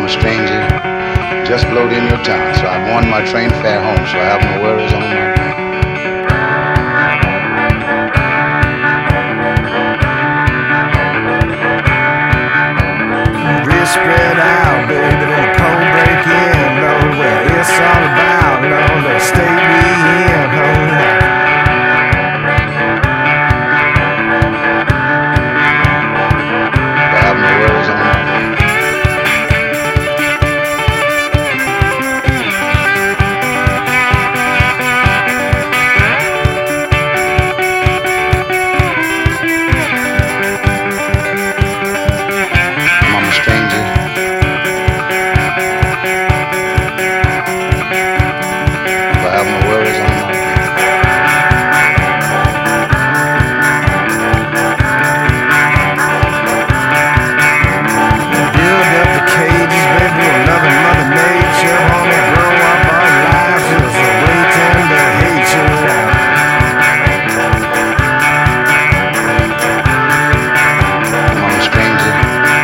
I'm a stranger, just blowed in your town, so I've won my train fare home, so I have no worries on my mind. Wrist spread out, baby, then cold break in, know where it's all about, know the state we in, hold on. I have no worries on my mind. I'm a stranger, but I have no worries on my mind. Build up the cages, baby, we're loving Mother Nature, wanna grow up our lives, just waiting to hate you. I'm a stranger,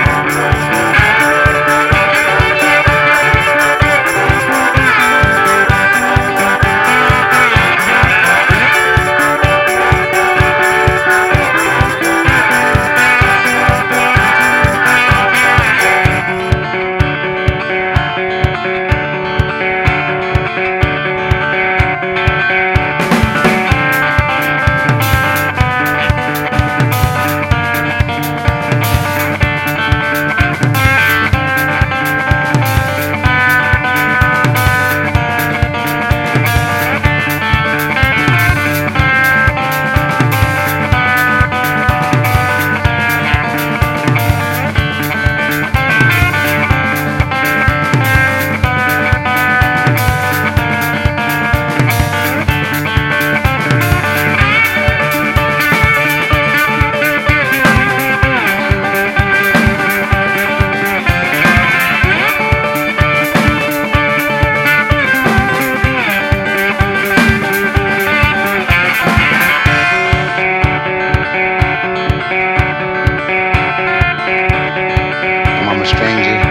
I'm a stranger,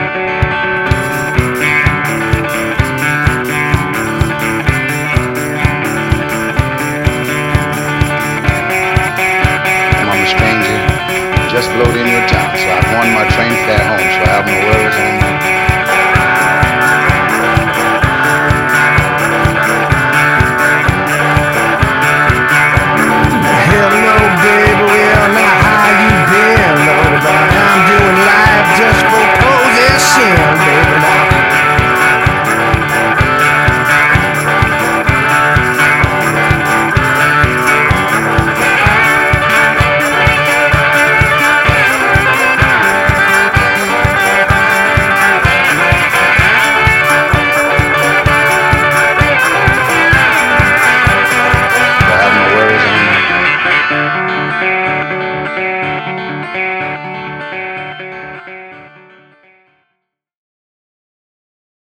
I'm a stranger, just blowed in your town, so I've won my train fare home, so I have no worries.